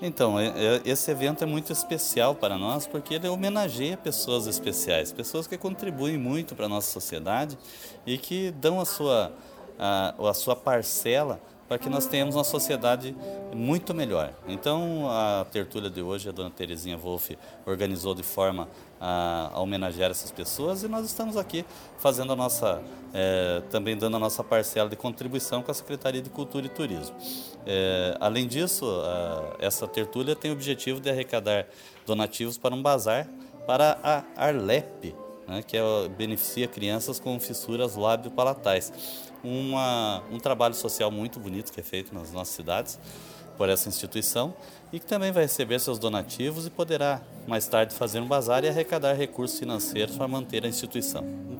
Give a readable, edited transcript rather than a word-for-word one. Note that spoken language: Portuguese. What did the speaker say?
Então, esse evento é muito especial para nós porque ele homenageia pessoas especiais, pessoas que contribuem muito para a nossa sociedade e que dão a sua parcela para que nós tenhamos uma sociedade muito melhor. Então, a tertúlia de hoje, a dona Terezinha Wolff organizou de forma a homenagear essas pessoas e nós estamos aqui fazendo também dando a nossa parcela de contribuição com a Secretaria de Cultura e Turismo. Além disso, essa tertúlia tem o objetivo de arrecadar donativos para um bazar para a Arlep, né, que beneficia crianças com fissuras lábio-palatais. Um trabalho social muito bonito que é feito nas nossas cidades por essa instituição e que também vai receber seus donativos e poderá mais tarde fazer um bazar e arrecadar recursos financeiros para manter a instituição.